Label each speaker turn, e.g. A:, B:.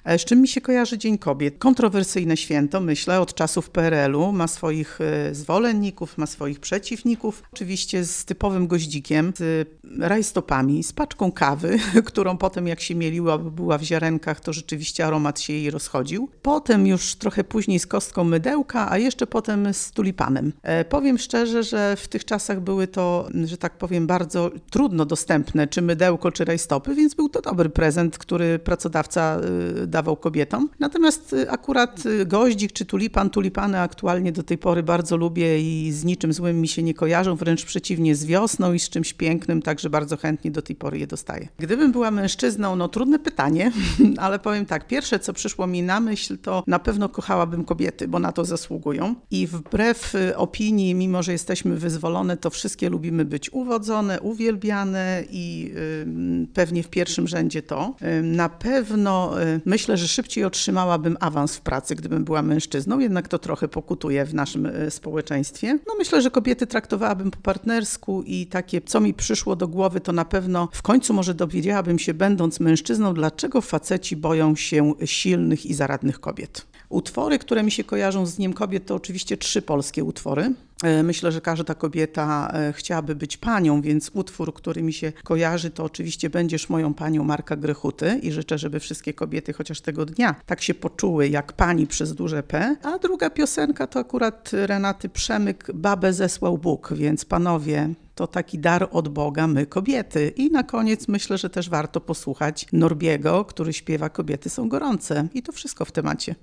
A: Z czym mi się kojarzy Dzień Kobiet? Kontrowersyjne święto, myślę, od czasów PRL-u. Ma swoich zwolenników, ma swoich przeciwników. Oczywiście z typowym goździkiem, z rajstopami, z paczką kawy, którą potem jak się mieliła, bo była w ziarenkach, to rzeczywiście aromat się jej rozchodził. Potem już trochę później z kostką mydełka, a jeszcze potem z tulipanem. Powiem szczerze, że w tych czasach były to, że tak powiem, bardzo trudno dostępne, czy mydełko, czy rajstopy, więc był to dobry prezent, który pracodawca dawał kobietom. Natomiast akurat goździk czy tulipany aktualnie do tej pory bardzo lubię i z niczym złym mi się nie kojarzą, wręcz przeciwnie, z wiosną i z czymś pięknym, także bardzo chętnie do tej pory je dostaję. Gdybym była mężczyzną, no trudne pytanie, ale powiem tak, pierwsze co przyszło mi na myśl, to na pewno kochałabym kobiety, bo na to zasługują i wbrew opinii, mimo że jesteśmy wyzwolone, to wszystkie lubimy być uwodzone, uwielbiane i pewnie w pierwszym rzędzie to. Na pewno myślę, że szybciej otrzymałabym awans w pracy, gdybym była mężczyzną, jednak to trochę pokutuje w naszym społeczeństwie. No myślę, że kobiety traktowałabym po partnersku i takie, co mi przyszło do głowy, to na pewno w końcu może dowiedziałabym się, będąc mężczyzną, dlaczego faceci boją się silnych i zaradnych kobiet. Utwory, które mi się kojarzą z Dniem Kobiet, to oczywiście 3 polskie utwory. Myślę, że każda kobieta chciałaby być panią, więc utwór, który mi się kojarzy, to oczywiście Będziesz moją panią Marka Grechuty i życzę, żeby wszystkie kobiety chociaż tego dnia tak się poczuły jak pani przez duże P. A druga piosenka to akurat Renaty Przemyk, Babę zesłał Bóg, więc panowie, to taki dar od Boga, my kobiety. I na koniec myślę, że też warto posłuchać Norbiego, który śpiewa Kobiety są gorące. I to wszystko w temacie.